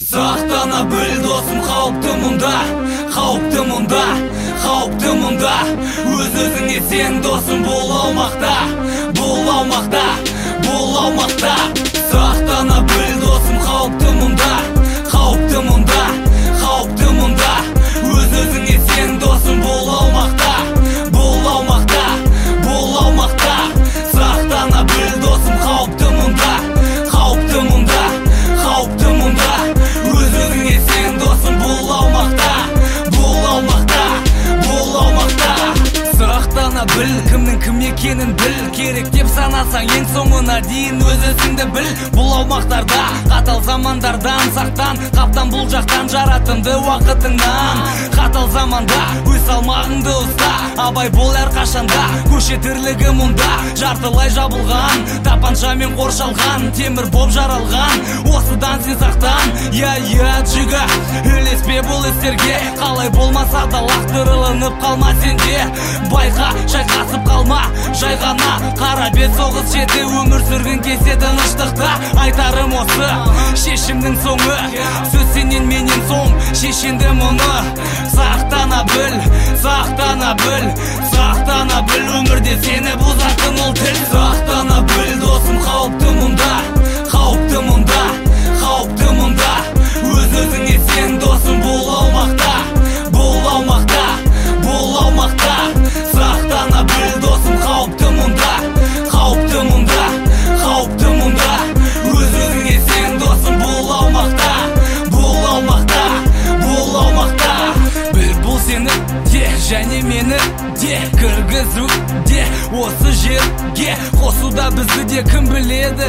Сақтана біл досым, қауіпті мұнда, қауіпті мұнда, қауіпті мұнда. Өз-өзіңе сен досым, бұл аумақта, бұл аумақта, бұл аумақта. Сақтана біл досым, қауіпті мұнда, қауіпті мұнда, қауіпті мұнда. Өз-өзіңе сен досым, бұл аумақта, бұл аумақта, бұл аумақта. Сақтана біл досым, қауіпті мұнда, қауіпті мұнда, қауіпті мұнда. Өз-өзіңе сен досым, бұл аумақта, бұл аумақта, бұл аумақта. Сақтана біл, кімнің кім екенін біл. Керек деп санасаң ең соңына дейін өз-өзіңді біл. Бұл аумақтарда қатал замандардан сақтан, қаптан бұл жақтан жаратымды уақытыңнан. Қатал заманда өз салмағыңды ұста, абай бол әрқашанда. Көше тірлігі мұнда жартылай жабылған, тапаншамен қоршалған, темір боп жаралған. Осыдан сен сақтан, я джига. Ілеспе бұл істерге, қалай болмаса да лақтырылынып қалма сенде. Байқа, шайқасып қалма, жай ғана қара бет соғыс жеті. Өмір сүргін кесе тыныштықта, айтарым осы шешімнің соңы. Сөз сенен менен соң, шешенді мұны. Сақтана біл, сақтана біл, сақтана біл. Өмірде сені бұзатын ол тіл. Сақтана біл досым, қауіпті мұнда, қауіпті мұнда, қауіпті мұнда. Өз-өзіңе сен досым, бұл аумақта, бұл аумақта, бұл аумақта. Сақтана біл досым, қауіпті мұнда, қауіпті мұнда, қауіпті мұнда. Өз-өзіңе сен досым, бұл аумақта, бұл аумақта, бұл аумақта. Біл бұл сені де, және мені де, кіргізу де, осы жерге қосуда бізді де кім біледі.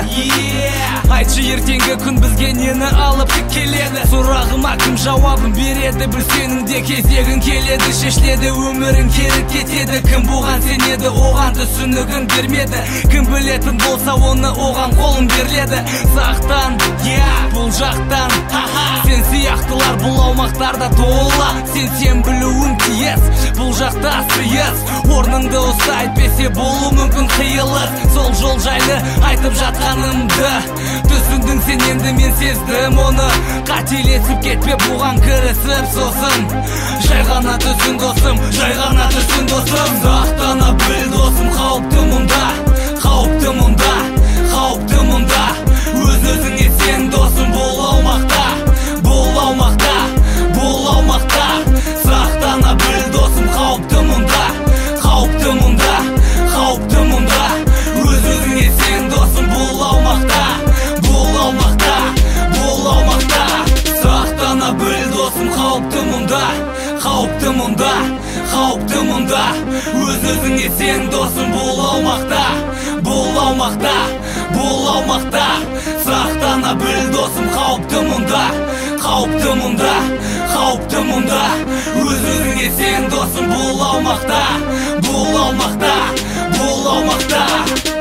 Айтшы ертеңгі күн бізге нені алып келеді. Сұрағыма кім жауабын береді. Біл сенің де кезегін келеді, шешіледі өмірің керіп кетеді. Кім бұған сенеді, оған түсінігін бермеді. Кім білетін болса оны оған қолын берледі. Сақтан, бұл жақтан, сен сияқтылар бұл аумақтарда тола. Сен білуің тиіс, бұл жақта сыйыс. Орныңды ұста, әйтпесе болу мүмкін қиылыс. Сол жол жайлы айтып жатқанымды түсіндің сен, енді мен сездім оны. Қателесіп кетпе бұған кірісіп сосын. Жай ғана түсін досым, жай ғана түсін досым. Сақтана біл досым, қауіпті мұнда, қауіпті мұнда, қауіпті мұнда. Өз-өзіңе сен досым, бұл аумақта, бұл аумақта, бұл аумақта. Сақтана біл досым, қауіпті мұнда, қауіпті мұнда, қауіпті мұнда. Өз-өзіңе сен досым, бұл аумақта, бұл аумақта, бұл аумақта. Сақтана біл досым, қауіпті мұнда, қауіпті мұнда, қауіпті мұнда. Өз-өзіңе сен досым, бұл аумақта, бұл аумақта, бұл аумақта. Сақтана біл досым, қауіпті мұнда, қауіпті мұнда, қауіпті мұнда. Өз-өзіңе сен досым, бұл аумақта, бұл аумақта, бұл аумақта.